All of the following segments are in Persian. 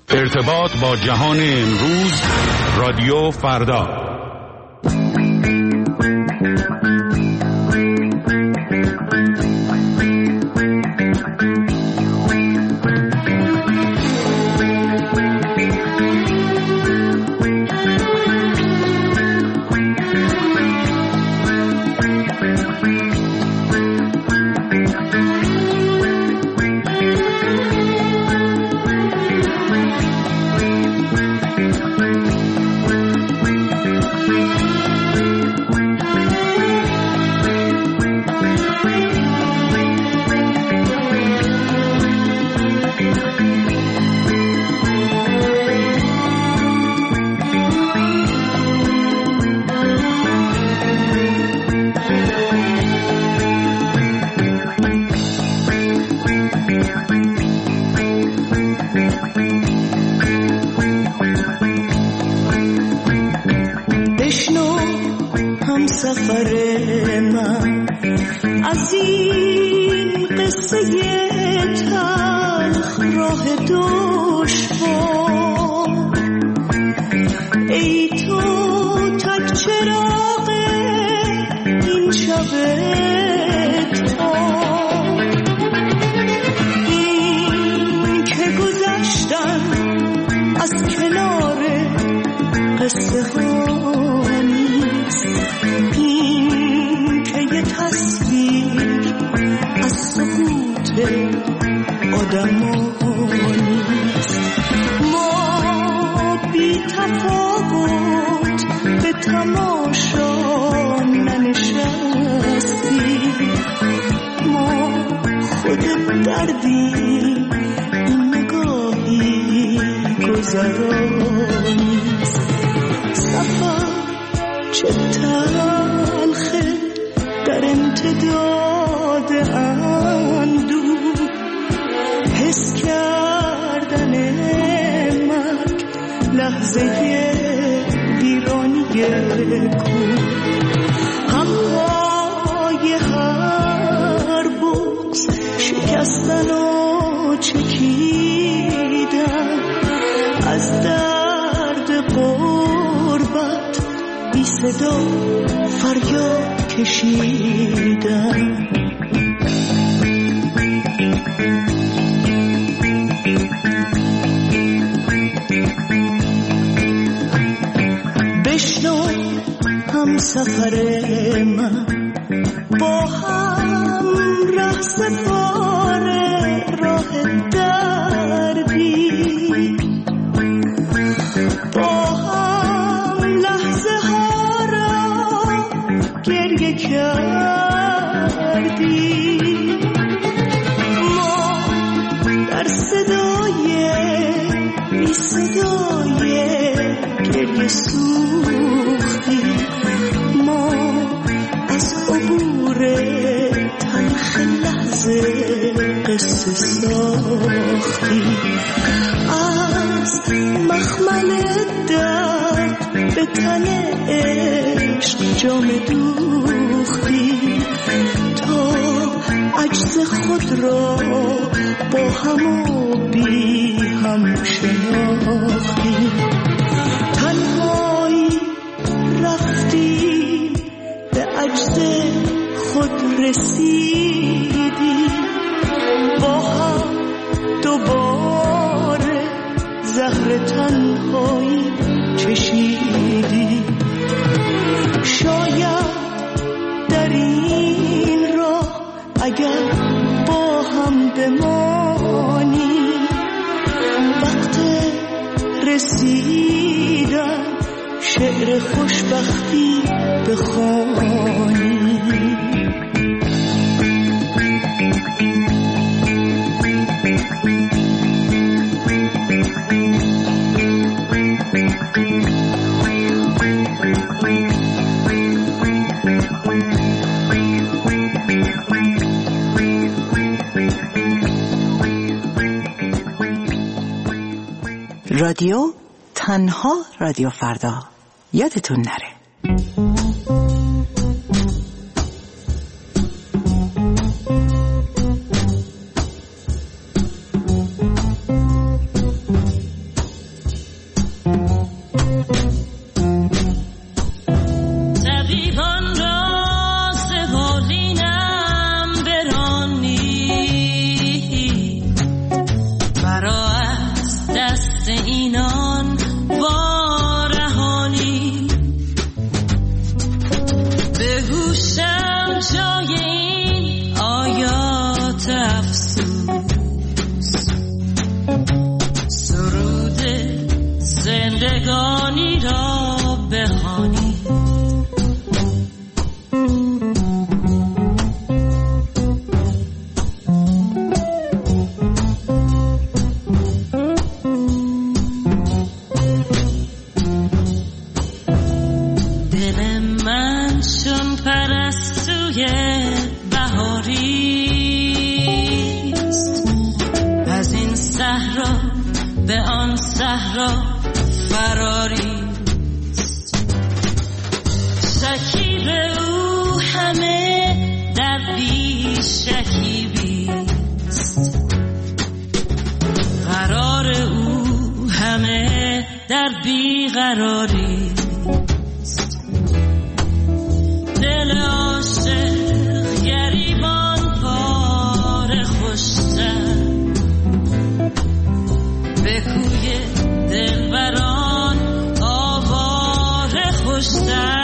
ارتباط با جهان امروز، رادیو فردا. رادیو تنها رادیو فردا، یادتون نره. به آن صحرا فراری شکیب او همه در بی شکیبیست قرار او همه در بی قراریست دل عاشق گریبان پاره خوشتر به کوی دلبران آواره خوشتر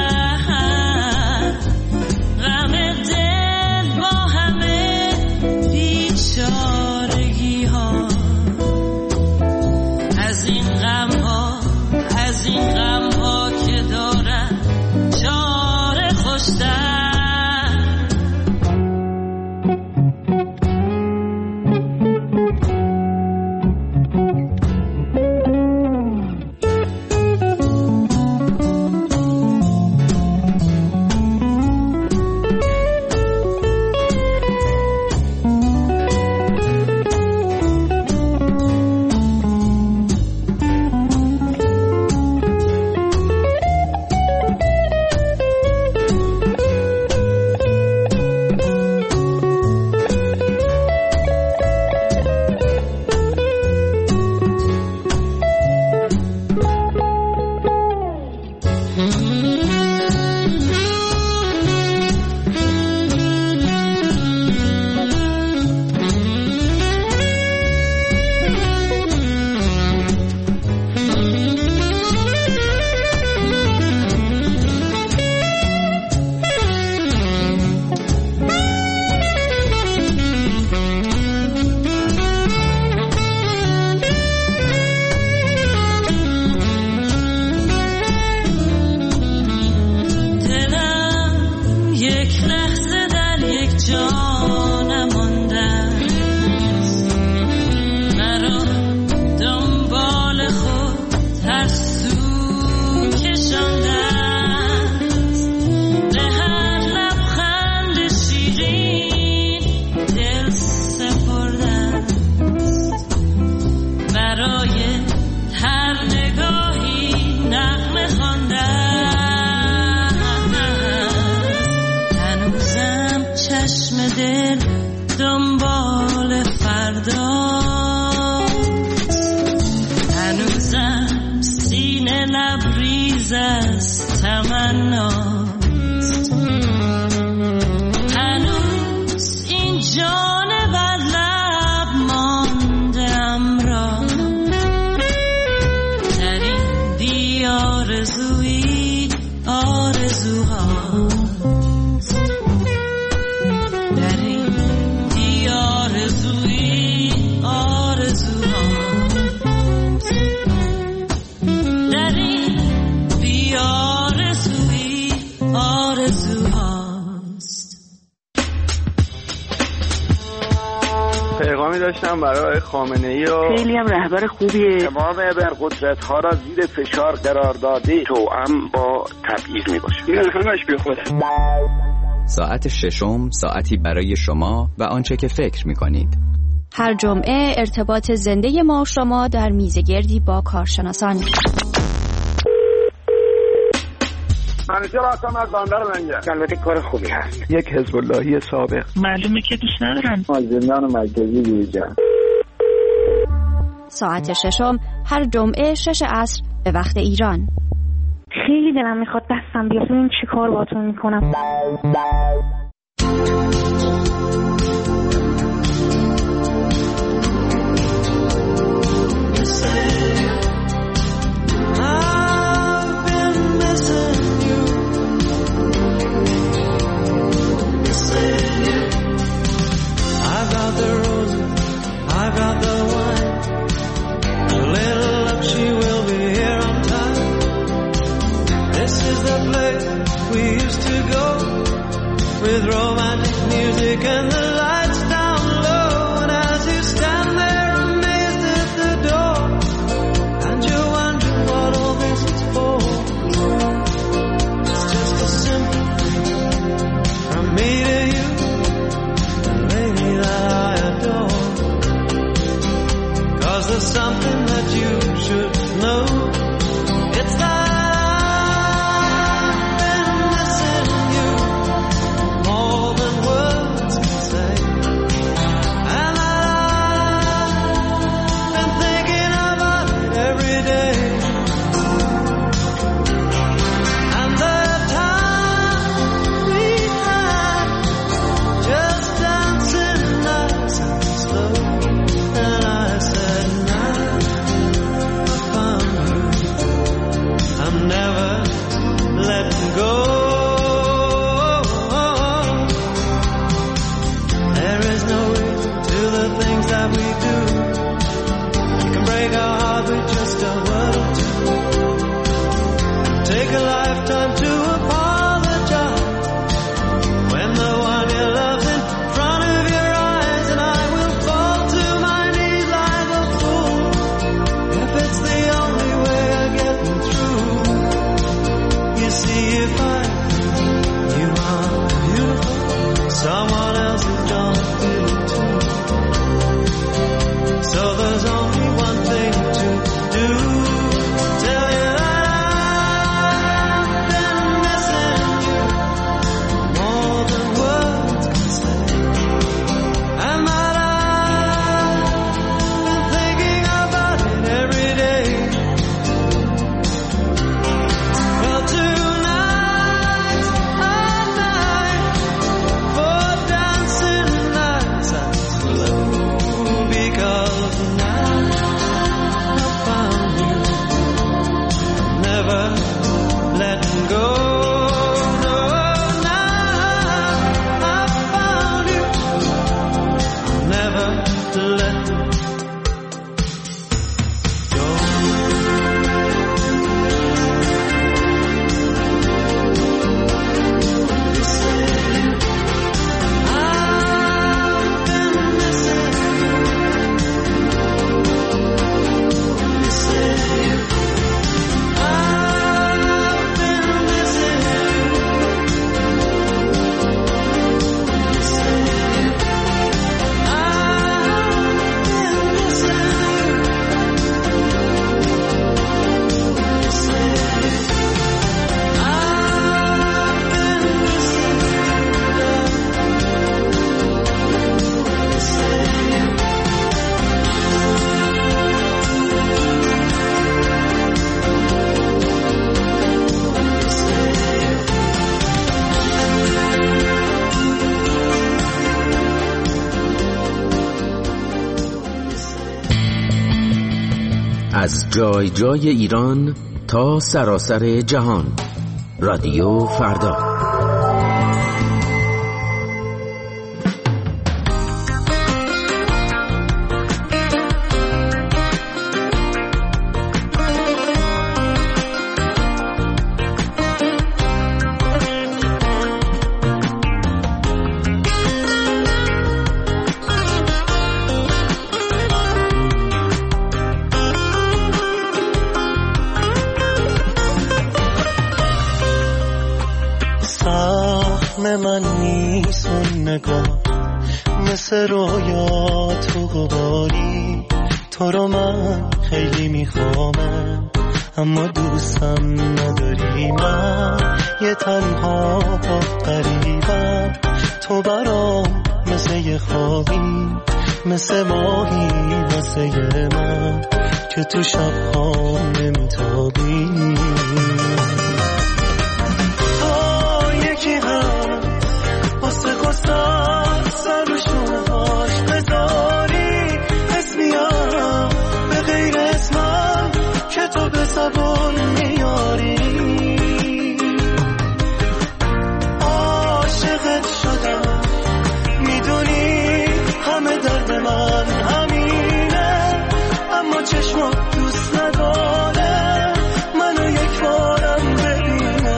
داشتم برای خامنه‌ای و خیلی هم رهبر خوبیه. تمام ابرقدرت‌ها را زیر فشار قرار داده توأم با تبعیض میباشه. این همش بی خوده. ساعت ششم ساعتی برای شما و آنچه که فکر می‌کنید. هر جمعه ارتباط زنده ما شما در میزگردی با کارشناسان. منیجر هستم از بندر منجر. البته کار خوبی هست. یک حزب اللهی سابق. معلومه که دوست ندارم. از زندان مرکزی بیرون. ساعت ششم هر جمعه 6 عصر به وقت ایران. خیلی دلم میخواد دستم بیاد ببینم چی کار باهاتون میکنم. With something that you should know. It's that I've been missing you more than words can say. And I've been thinking about it every day. And the time we had just dancing nice and slow. And I said, now I found you. I'm never letting go. There is no reason to the things that we do. We can break our heart with just a word or two. Take a lifetime to apologize when the one you love's in front of your eyes. And I will fall to my knees like a fool if it's the only way of getting through. You see, if you are beautiful, someone else is gonna do it too. So there's only one thing to do. Tell you that I've been missing you more than words can say. And that I've been thinking about it every day. Well, tonight's our night for dancing nice and slow, because now I found you. Never letting go. No, now I found you. Never letting go. از جای جای ایران تا سراسر جهان، رادیو فردا. من نیست اون نگاه مثل رویا تو غباری. تو رو من خیلی میخوامم اما دوستم نداری. من یه تنها غریبم، تو برام مثل یه خوابی، مثل ماهی واسه من که تو شبها نمیتابی. سر رو شونه‌هاش بذاری اسمیارم به غیر اسمم که تو به زبان میاری. عاشقت شدم میدونی همه درد من همینه، اما چشمات دوست نداره منو یک بارم ببینه.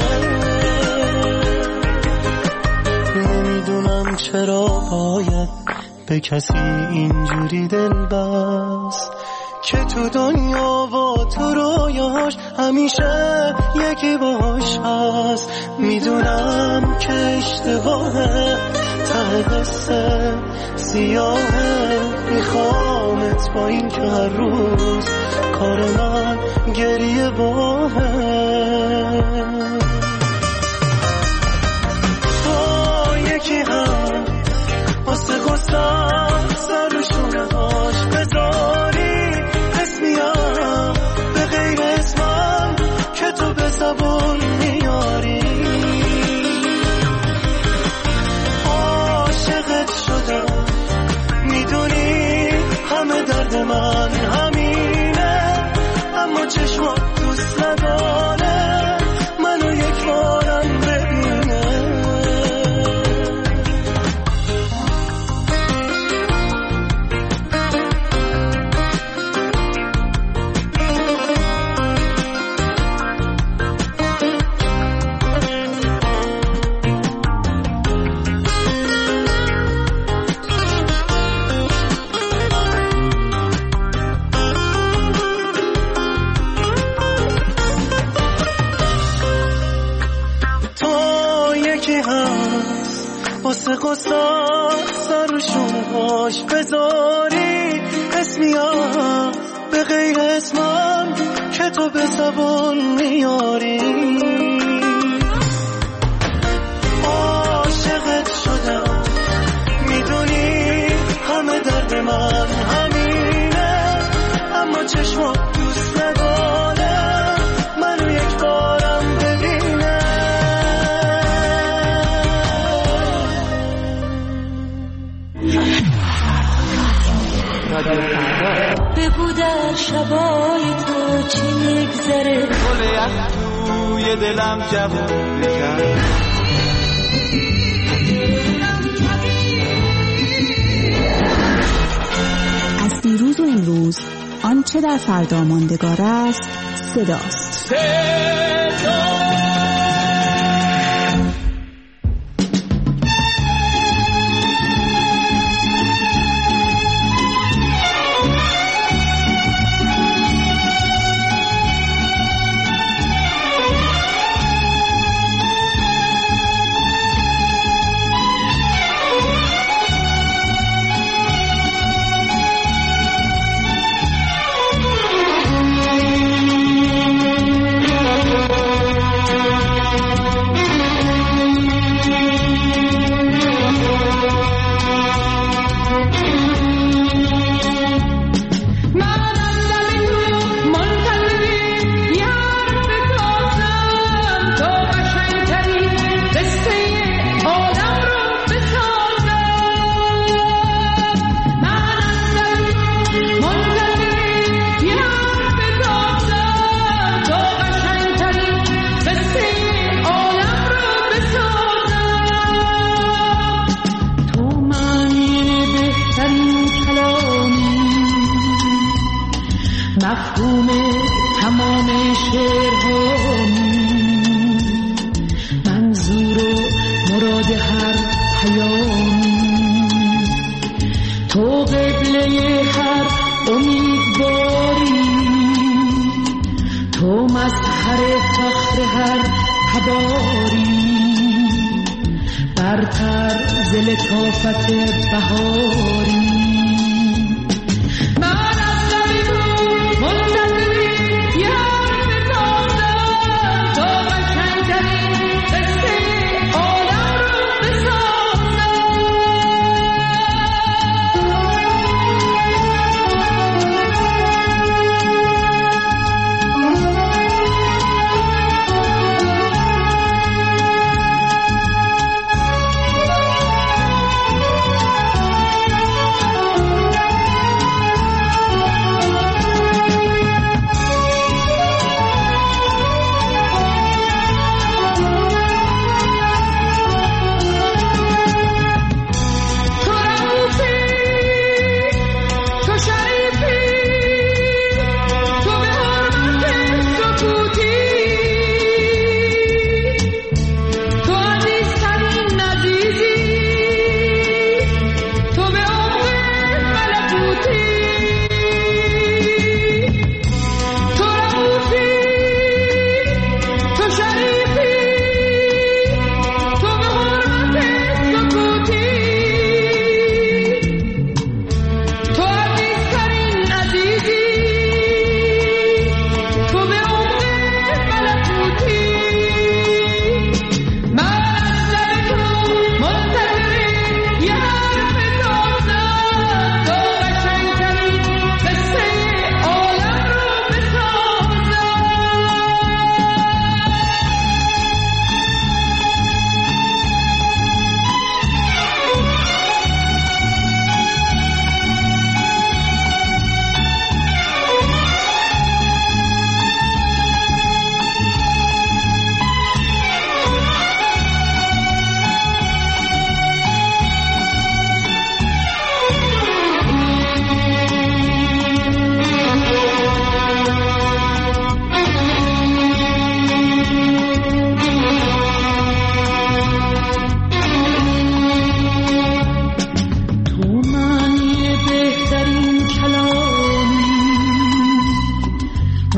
نمیدونم چرا باید به کسی اینجوری دل بست که تو دنیا و تو رویاش همیشه یکی باش هست. میدونم که اشتباهه ته قصه سیاهه، میخوامت با این که هر روز کار من گریه باهم. تا یکی هم واسه غصم سر شونه هاش بذاری اسمیم به غیر اسمم که تو به زبون میاری. عاشقت شدم میدونی همه درد من همینه، اما چشمات دوست نداره منو یک بارم ببینه. واسه قصد سر و شونه هاش بذاری اسمیم به غیر اسمم که تو به زبان میاری. عاشقت شدم میدونی همه درد من همینه، اما چشمات دوست نداره منو یک بارم ببینه. بگو در شبای تو چی میگذره، گل یخ توی دلم جوون کرد. از دیروز و امروز آنچه در فردا ماندگار است صداست. مفهوم تمام شعرهایی، منظور و مراد هر پیامی، تو قبله هر امیدواری، تو مظهر فخر هر تباری، برتر ز لطافت بهاری.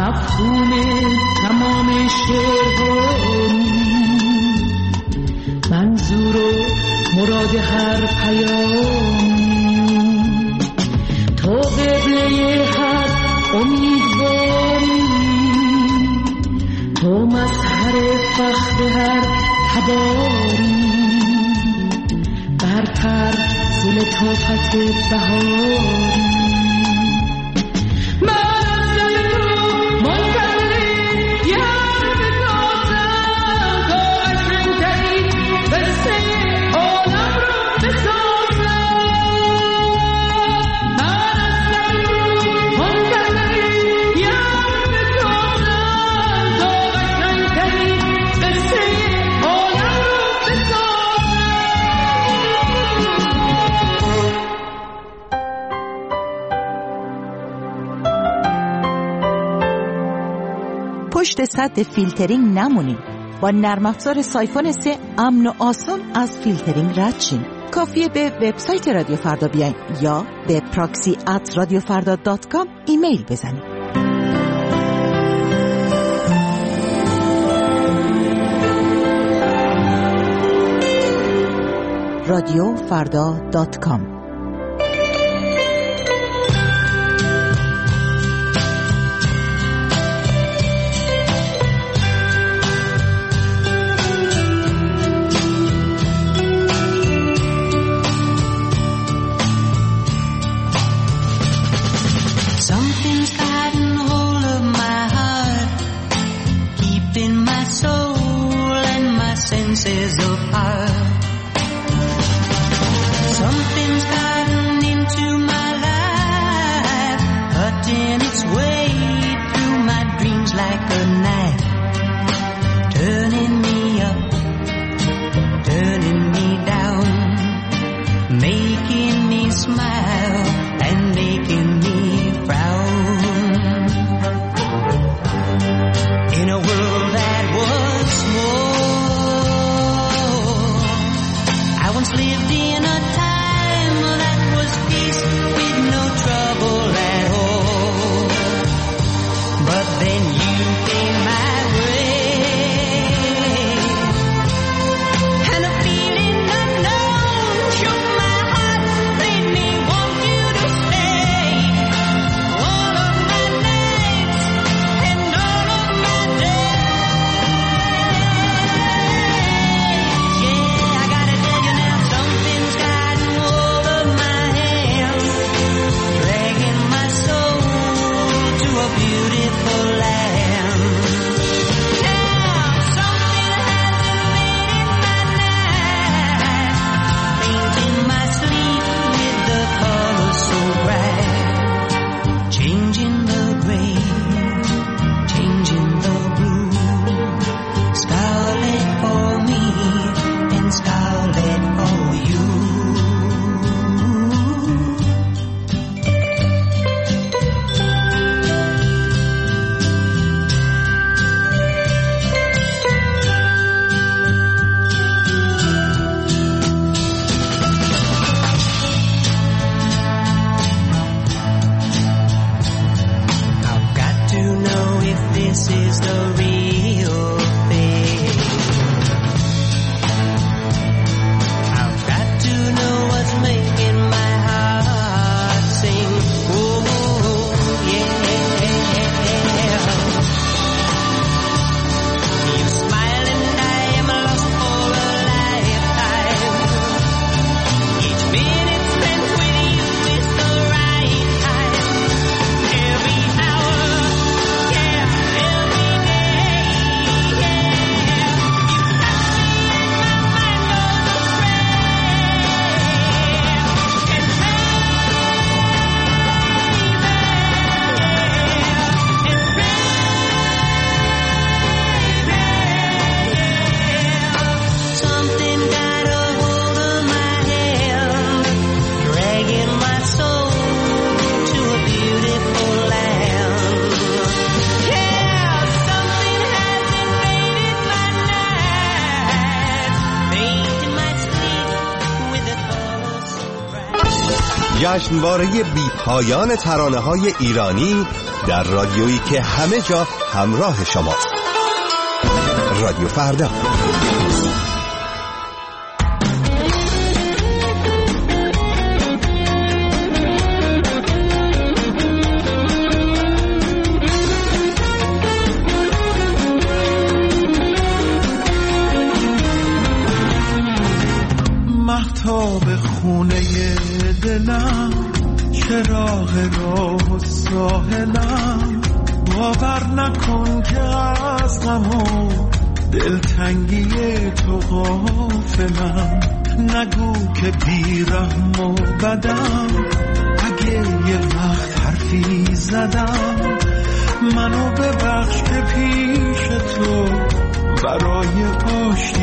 مفهوم تمام شعرهایی، منظور و مراد هر پیامی، تو قبله هر امیدواری، تو مظهر فخر هر تباری، برتر ز لطافت بهاری. پشت سد فیلترینگ نمونین. با نرم افزار سایفون 3 امن و آسان از فیلترینگ رد شین. کافیه به وبسایت رادیو فردا بیاین یا به proxy@radiofarda.com ایمیل بزنین. radiofarda.com. جشنواره بی‌پایان ترانه‌های ایرانی در رادیویی که همه جا همراه شماست. رادیو فردا. مهتاب خونه دلم، چراغ راه و ساحلم، باور نکن که از غم و دلتنگی تو غافلم. نگو که بیرحم و بدم، اگه یه وقت حرفی زدم، منو ببخش که پیش تو برای آشتی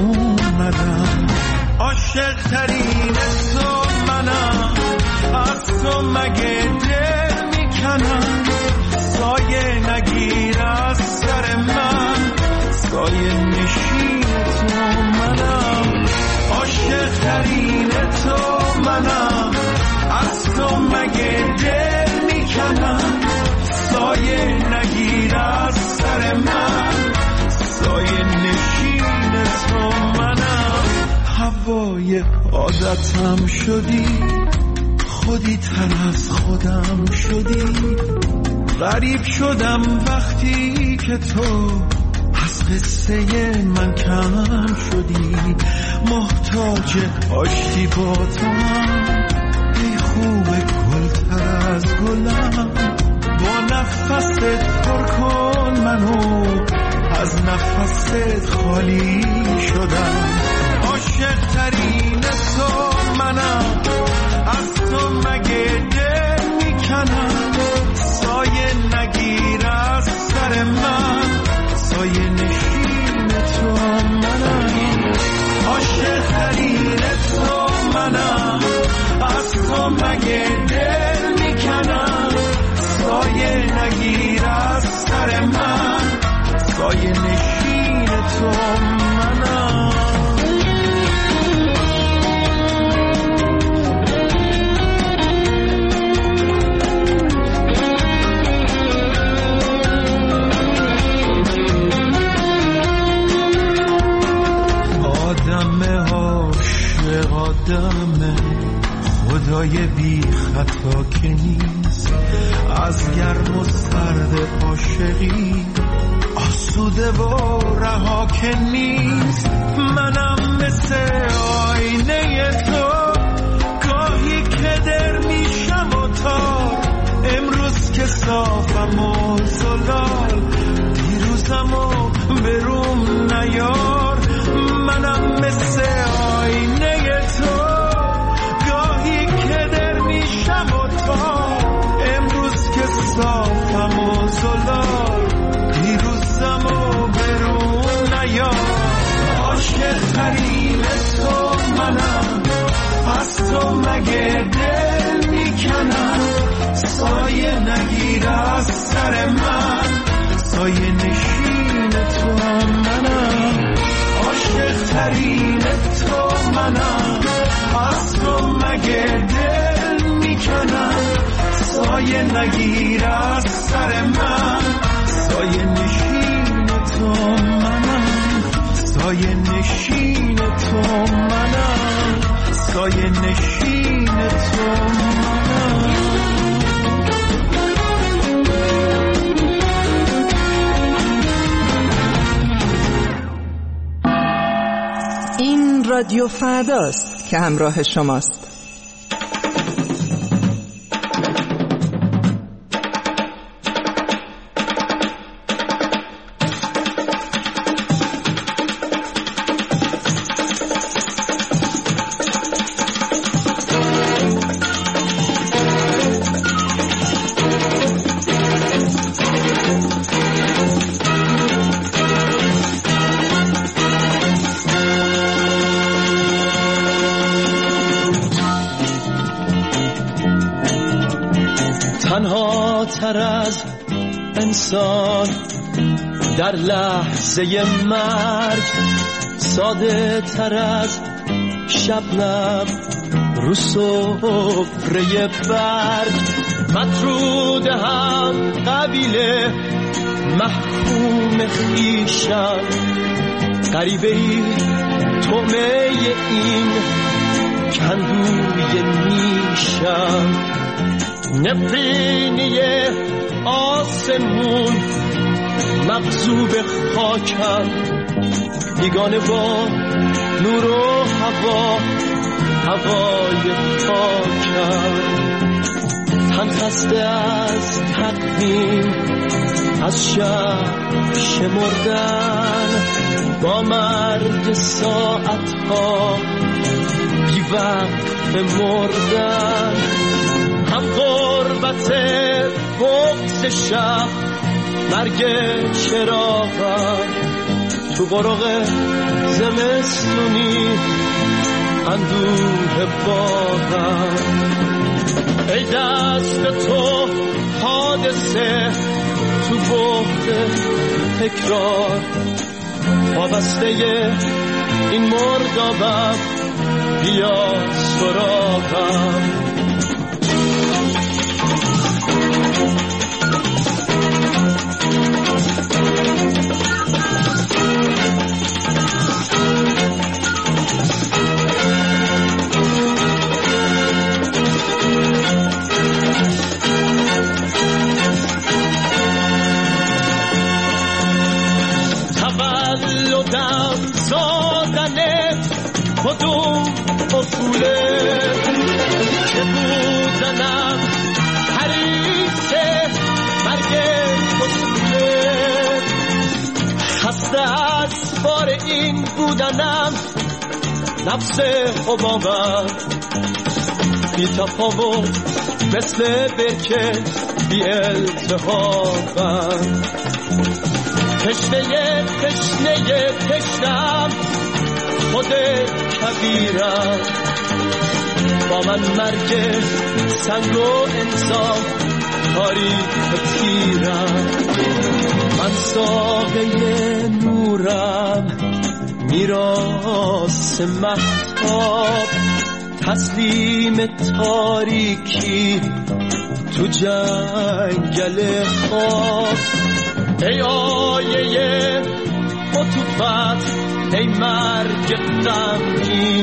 اومدم. عاشق ترین تو منم، از تو مگه دل میکنم. سایه نگیر از سر من، سایه نشین تو منم. عاشق ترین تو منم، از تو مگه دل میکنم. سایه نگیر از سر من، سایه نشین تو منم. هوای عادتم شدی، خودی تر از خودم شدی. غریب شدم وقتی که تو از قصه من کم شدی. محتاج آشتی با تو هم، ای خوب گل تر از گلم. با نفست پر کن منو، از نفست خالی شدم. عاشق ترین تو منم، از تو مگه دل میکنم. سایه نگیر از سر من، سایه نشین تو منم. عاشق ترین تو منم، از تو مگه دل میکنم. سایه نگیر از سر من، سایه نشین تو منم. آدم خدای بی خطا که نیست، از گرم و سرد عاشقی آسوده و رها که نیست. منم مثل آینه تو، گاهی که در میشم و تار. امروز که صافم و زلال، دیروزم و بروم نیار. منم مثل آینه تو، گاهی که در میشم و تار. امروز که صافم و زلال، دیروزم و برون نیار. عاشق ترین تو منم، از تو مگه دل میکنم. سایه نگیر از سر من، سایه نشین تو منم. عاشق ترین تو منم، از تو مگه دل میکنم. سایه نگیر از سر من، سایه نشین تو منم. سایه نشین تو منم، سایه نشین تو منم. این رادیو فرداست که همراه شماست. تنها تر از انسان در لحظه مرگ، ساده تر از شبنم رو سفره برگ. مطرود هم قبیله محکوم خیشم غریبه ای طعمه این کندوی نیشم نفرینی آسمون مغضوب خاکم بیگانه با نور و هوا هوای خاکم تن خسته از تقویم از شب شمردن با مرگ ساعتها بی وقت مردن هم غربت بغض شب مرگ چراغم تو قرق زمستونی اندوه باغم ای دست تو حادثه تو بحت تکرار وابسته این مردابم بیا سراغم کدوم اصوله که بودنم حریصه مرگ اصوله خسته از بار این بودنم نفس حبابم بی تفاوت مثل برکه بی التهابم تشنم خود کبیرم با من مرگ سنگ و انسان تاریخ تیرم من ساقه نورم میراث مهتاب تسلیم تاریکی تو جنگل خواب ای آیه عطوفت ای مرگ غمگین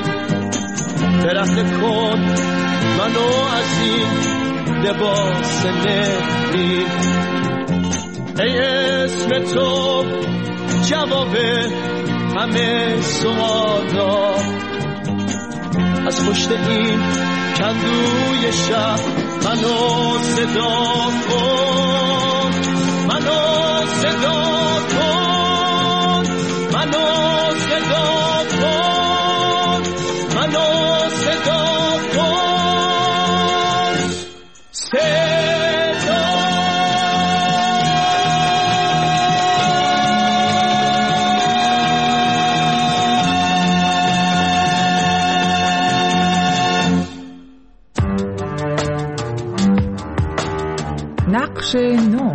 درخت کن منو از این لباس نفرین ای اسم تو جواب همه سوالا از پشت این کندوی شب منو صدا کن منو صدا کن منو صدا کن منو صدا کن صدا نقش نو.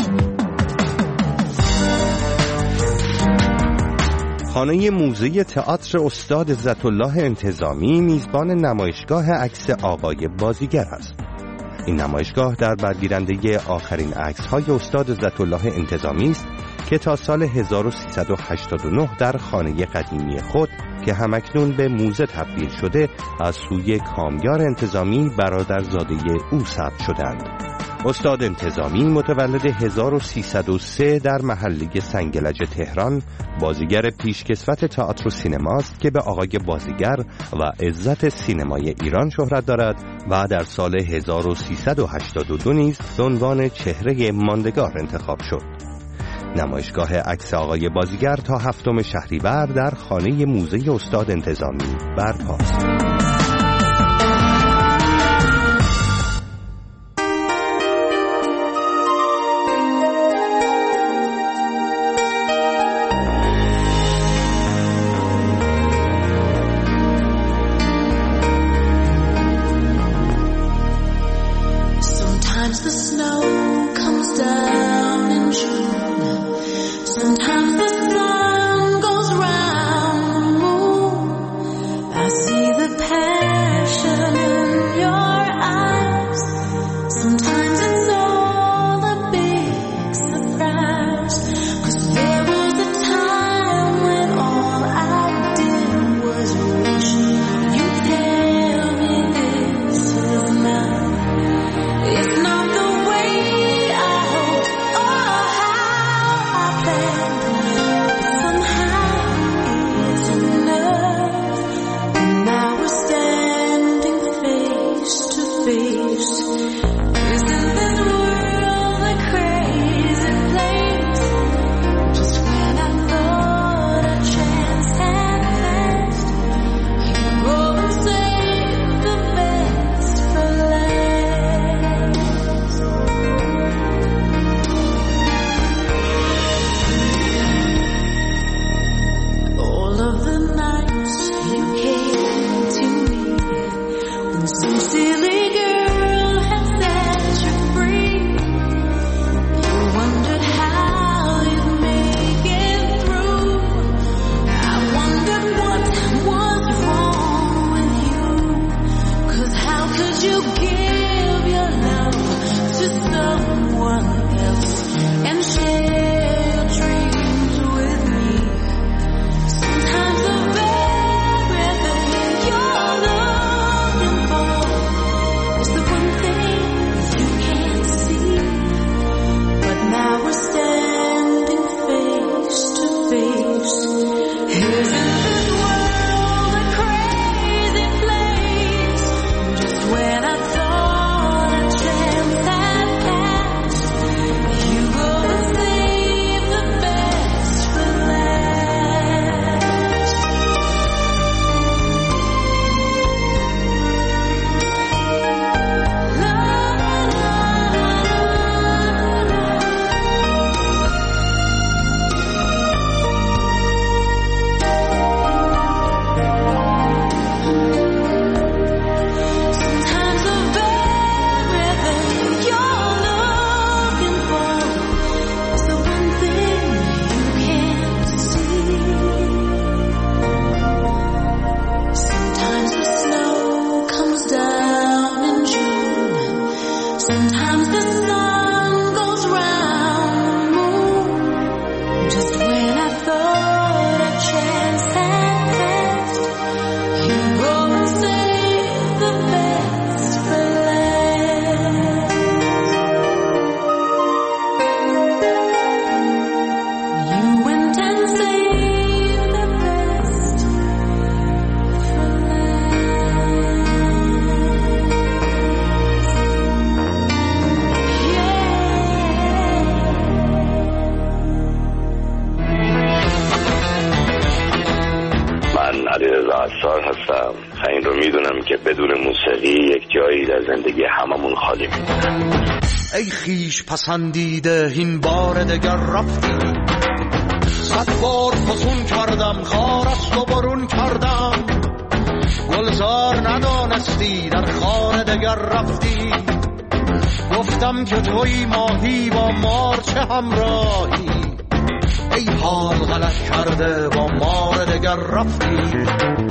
خانه موزه تئاتر استاد عزت‌الله انتظامی میزبان نمایشگاه عکس آقای بازیگر است. این نمایشگاه در برگیرنده آخرین عکس‌های استاد عزت‌الله انتظامی است که تا سال 1389 در خانه قدیمی خود که همکنون به موزه تبدیل شده از سوی کامیار انتظامی برادرزاده او ثبت شدند. استاد انتظامی متولد 1303 در محله سنگلج تهران بازیگر پیشکسوت تئاتر و سینماست که به آقای بازیگر و عزت سینمای ایران شهرت دارد و در سال 1382 نیز به عنوان چهره ماندگار انتخاب شد. نمایشگاه عکس آقای بازیگر تا 7 شهریور در خانه موزه استاد انتظامی برپاست. The past نصار هستم. این رو میدونم که بدون موسیقی یک جایی در زندگی هممون خالی میمونه. ای خیش پسندیده این بار دگر رفتی، 100 بار فسون کردم خارست و برون کردم، گلزار ندانستی در خار دگر رفتی، گفتم که توی ماهی با مار چه همراهی، ای حال غلط کرده با مار دگر رفتی.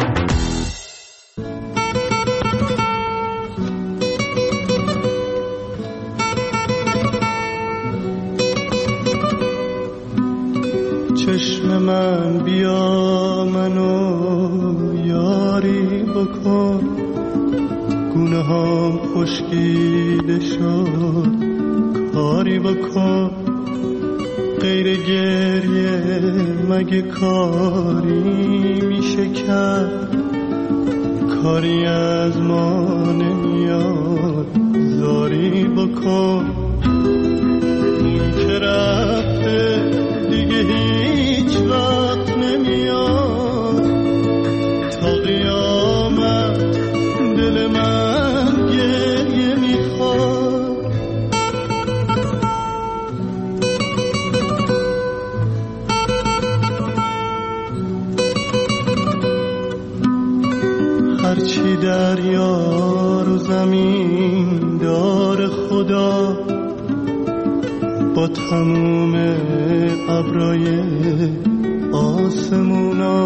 چشم من بیا منو یاری بکن، گونه هم خشکیده شد کاری بکن، غیر گریه مگه کاری میشه کرد، کاری از ما نمیاد زاری بکن، اون که رفته دیگه هیچ وقت نمیاد، تا قیامت دل من گریه میخواد. هرچی دریا رو زمین دار خدا، با تموم ابرای آسمونا،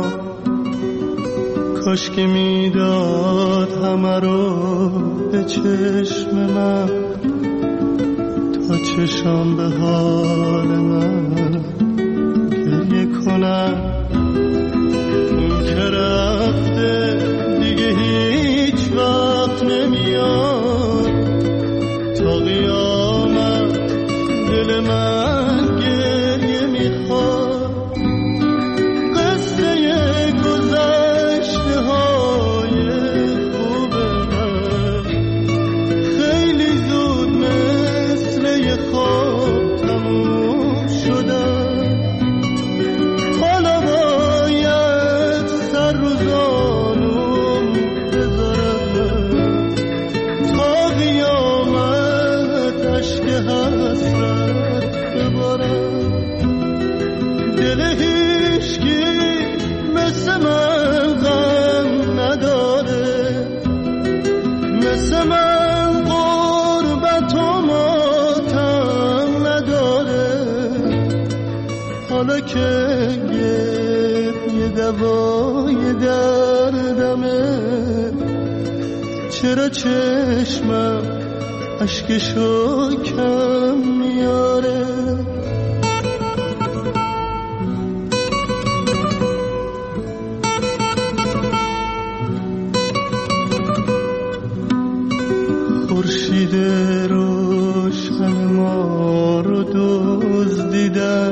کاش که میداد همه رو به چشم من، تا چشم به حال من گریه کنم، اون که رفته دیگه هیچ وقت نمیاد، تا قیامت دل من گریه میخواد. قصه گذشته های خوب من خیلی زود مثل یه خواب تموم شدن، حالا باید سر رو زانوم بذارم، تا قیامت عشق حسرت ببارم. دل هیچکی مثل من غم نداره، مثل من غربت و ماتم نداره، حالا که یه دوای دردمه، چرا چشمم اشکشو کم میاره. خورشید روشن ما رو دزدیدن،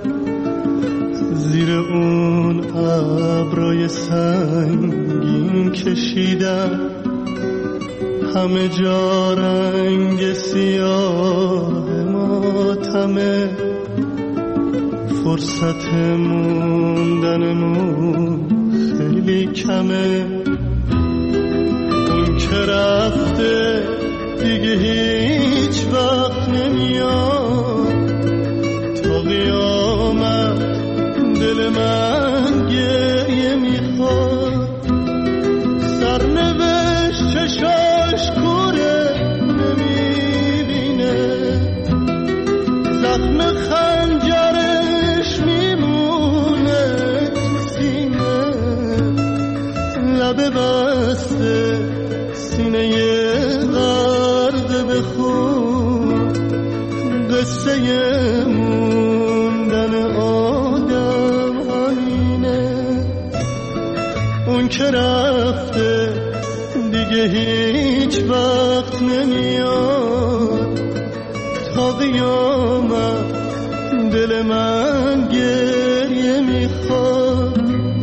زیر اون ابرای سنگین کشیدن، همه جا رنگ سیاه ماتمه، فرصت موندنمون خیلی کمه، اون که رفته دیگه هیچ وقت نمیاد، تا قیامت دل من گریه میخواد. سرنوشت چشاش کوره نمیبینه، زخم خنجرش میمونه تو سینه، لبه بسته سینه غرق به خون، قصه موندن آدم همینه، اون که رفته دیگه هیچ وقت نمیاد، تا قیامت دل من گریه میخواد.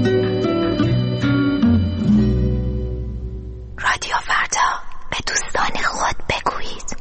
رادیو فردا، به دوستان خود بگویید.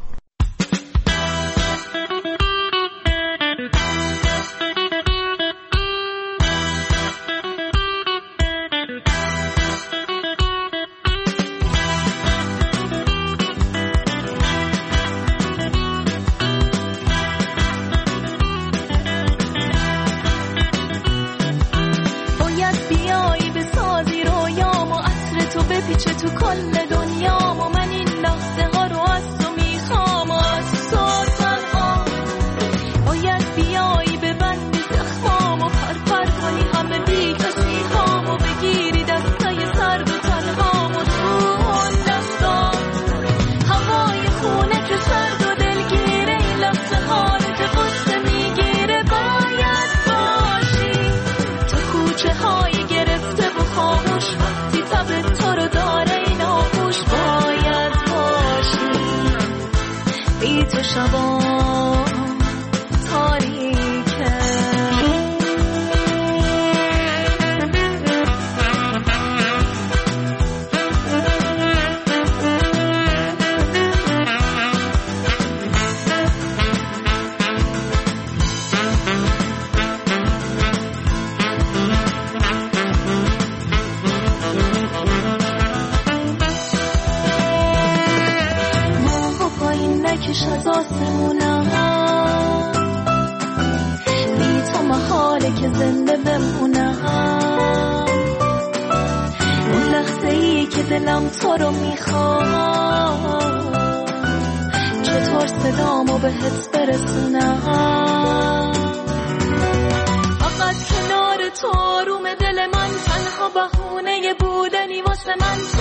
حاله که زنده بمونم، اون لحظه ای که دلم تو رو میخواد، چطور صدامو بهت برسونم. فقط کنار تو آروم دل من، تنها بهونه بودنی واسه من تو.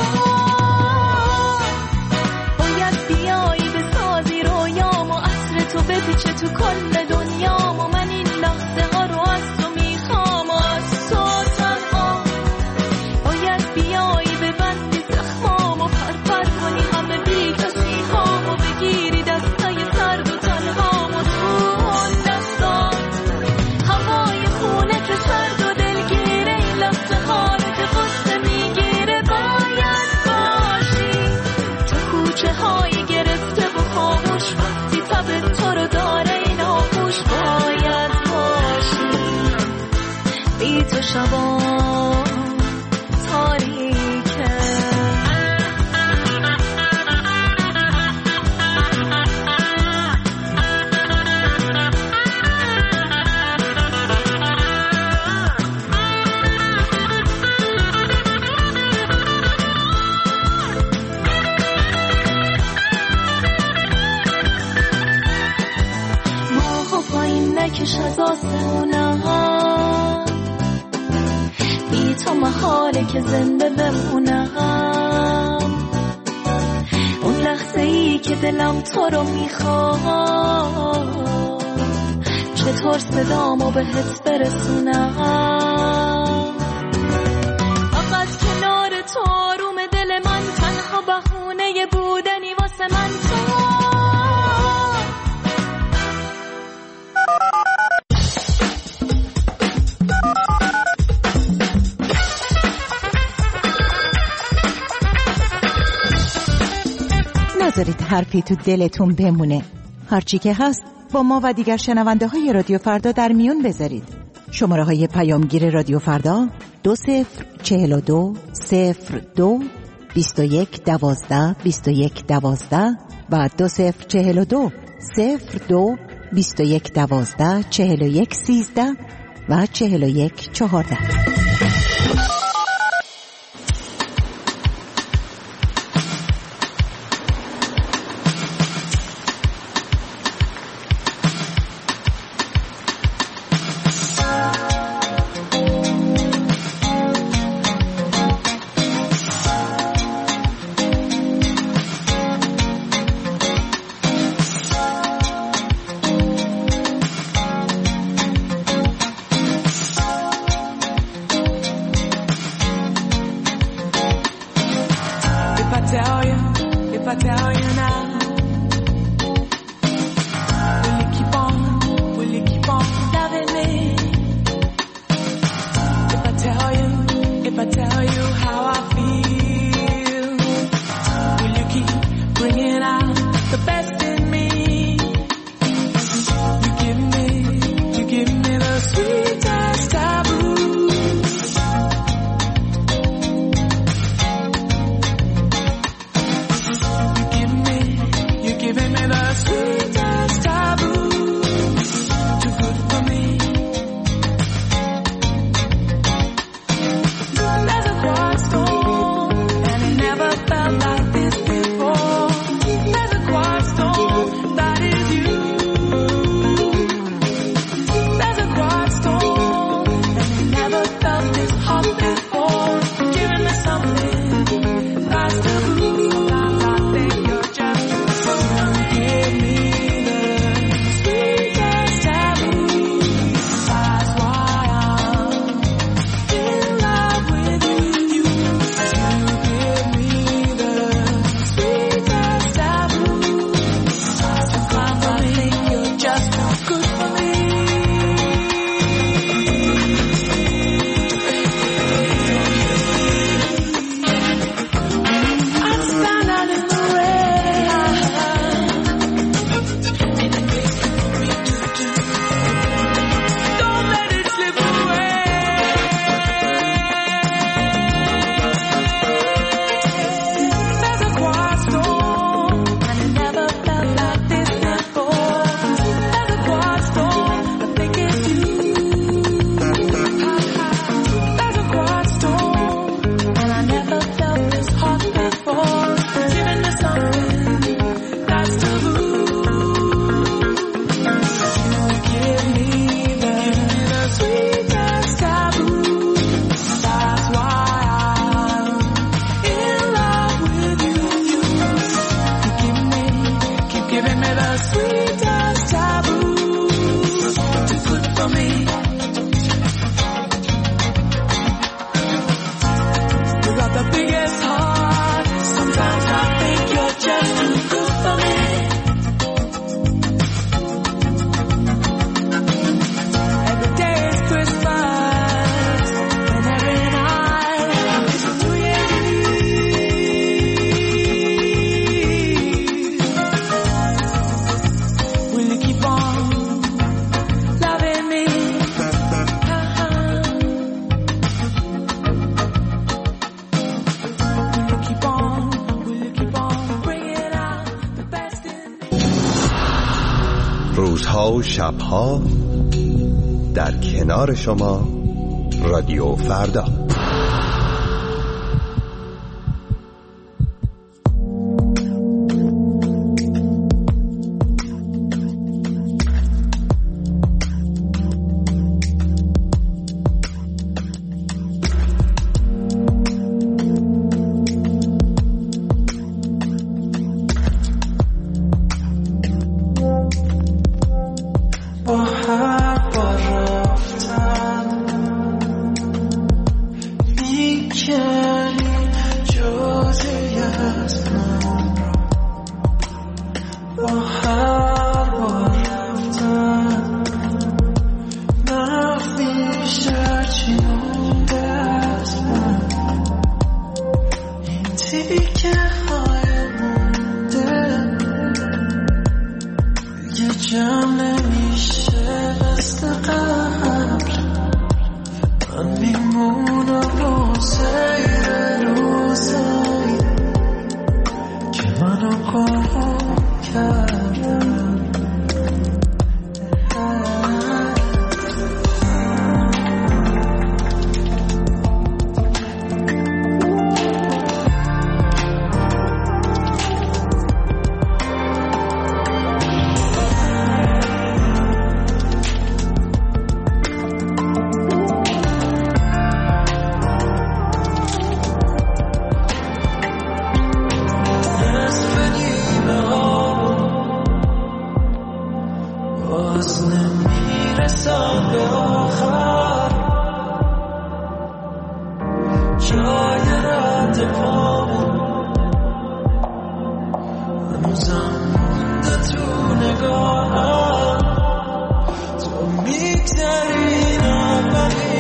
باید بیایی بسازی رویامو، عطر تو بپیچه تو کل دنیامو. من این لحظه ها رو از تو میخوام و از تو تنها. باید بیایی ببندی زخمامو، پرپر کنی همه بی کسی هامو، بگیری دستای سرد و تنهامو تو اون دستات. هوای خونه که سرد و دلگیره، این لحظه ها رو که قصه میگیره. باید باشی تو کوچه های گرفته و خاموش، وقتی تب تو رو داره این آغوش. باید باشی بی تو شبا تاریکه. ماهو پایین نکش از آسمونم، بی تو محاله که زنده بمونم. اون لحظه ای که دلم تو رو میخواد، چطور صدامو بهت برسونم. فقط کنار تو آروم دل من، تنها بهونه بودنی واسه من تو. نذارید حرفی تو دلتون بمونه. هرچی که هست با ما و دیگر شنونده های رادیو فردا در میون بذارید. شماره های پیامگیر رادیو فردا 2042 02 21 12 21 12 و 2042 02 21 12 41 13 و 41 14. Storm روزها و شبها در کنار شما رادیو فردا. تو میگذری نبقی